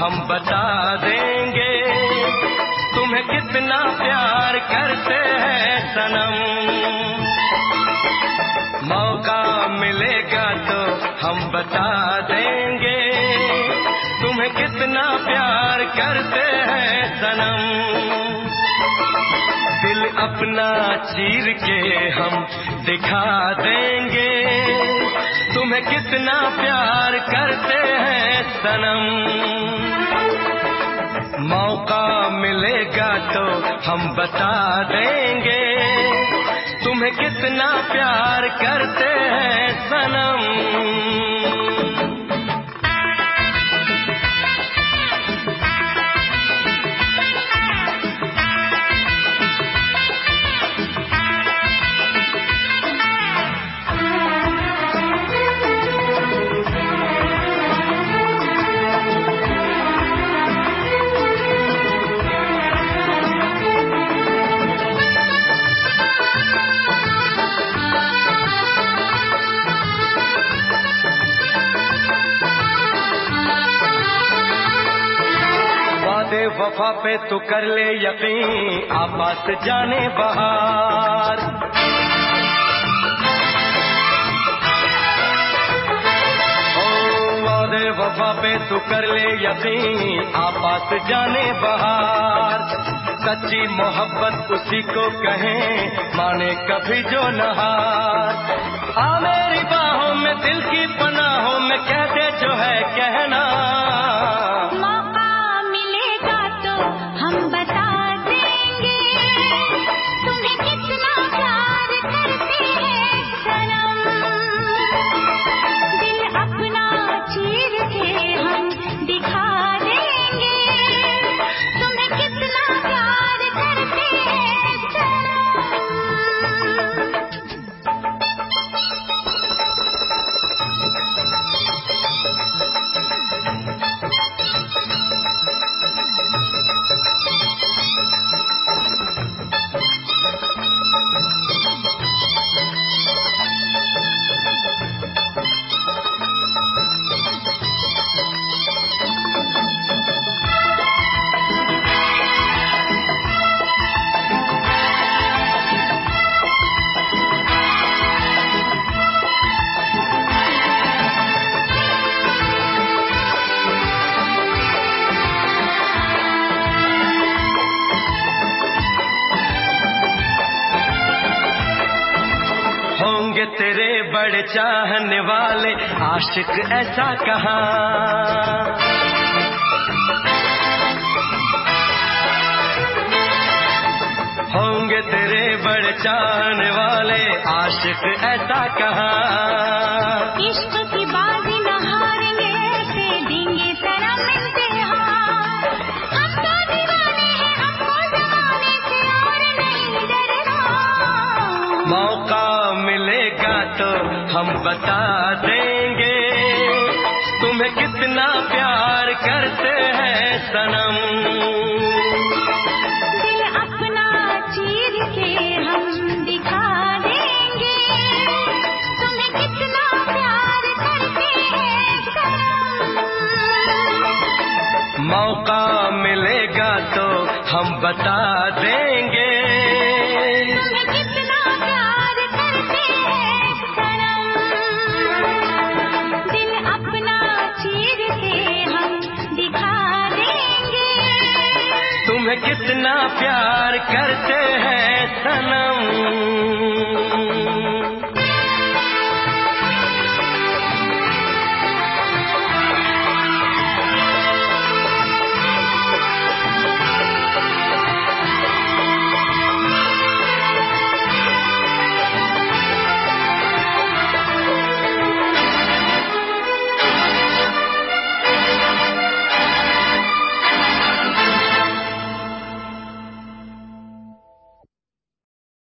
हम बता देंगे तुम्हें कितना प्यार करते हैं सनम। मौका मिलेगा तो हम बता देंगे तुम्हें कितना प्यार करते हैं सनम। दिल अपना चीर के हम दिखा देंगे तुम्हें कितना प्यार करते हैं सनम। मौका मिलेगा तो हम बता देंगे तुम्हें कितना प्यार करते हैं सनम। वफा पे तू कर ले यकीन, आपास जाने बहार। ओ वादे वफा पे तू कर ले यकीन, आपास जाने बहार। सच्ची मोहब्बत उसी को कहें माने कभी जो नहार। आ मेरी बाहों में दिल की पनाहों में कह दे जो है कहना। तेरे बड़े चाहने वाले आशिक ऐसा कहाँ। होंगे तेरे बड़े चाहने वाले आशिक ऐसा कहाँ। इश्क की बाजी न हारेंगे ऐसे देंगे सनम इम्तिहान। हम तो दीवाने हैं हमको जमाने से और नहीं डरना। मौका मिलेगा तो हम बता देंगे तुम्हें कितना प्यार करते हैं सनम। दिल अपना चीर के हम दिखा देंगे तुम्हें कितना प्यार करते हैं सनम। मौका मिलेगा तो हम बता देंगे तुम्हें कितना प्यार करते हैं सनम। दिल अपना चीर के हम दिखा देंगे तुम्हें कितना प्यार करते हैं सनम।